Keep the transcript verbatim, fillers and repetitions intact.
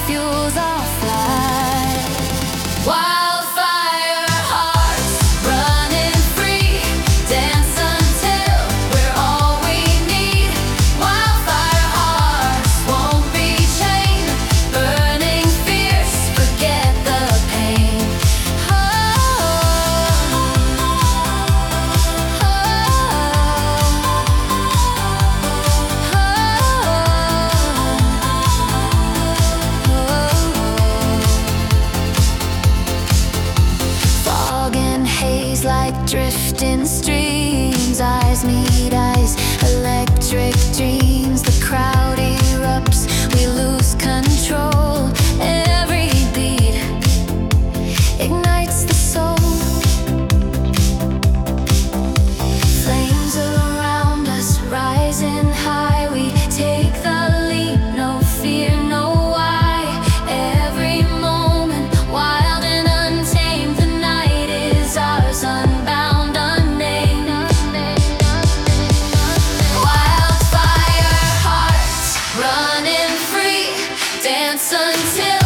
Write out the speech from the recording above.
fuels our flight. Wildfire hearts running free, dance until we're all we need. Wildfire hearts won't be chained, burning fierce, forget the pain. Oh, oh, fog and haze like drifting streams, eyes meet eyes, electric dreams. The crowd erupts, we lose control. Every beat ignites the soul. Flames around us rising high, we take the leap, no fear, no why. Every moment wild and untamed, the night is ours, unbound, unnamed. Wildfire hearts running free, dance until